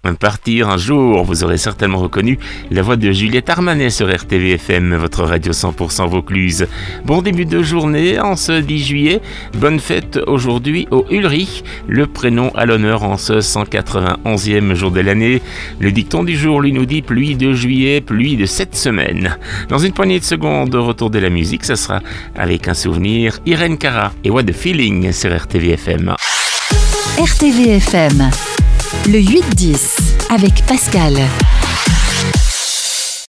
partir un jour. Vous aurez certainement reconnu la voix de Juliette Armanet sur RTVFM, votre radio 100% Vaucluse. Bon début de journée en ce 10 juillet. Bonne fête aujourd'hui au Ulrich, le prénom à l'honneur en ce 191e jour de l'année. Le dicton du jour lui nous dit pluie de juillet, pluie de cette semaine. Dans une poignée de secondes, au retour de la musique, ça sera avec un souvenir, Irène Cara et What the Feeling sur RTVFM. RTVFM, le 8-10 avec Pascal.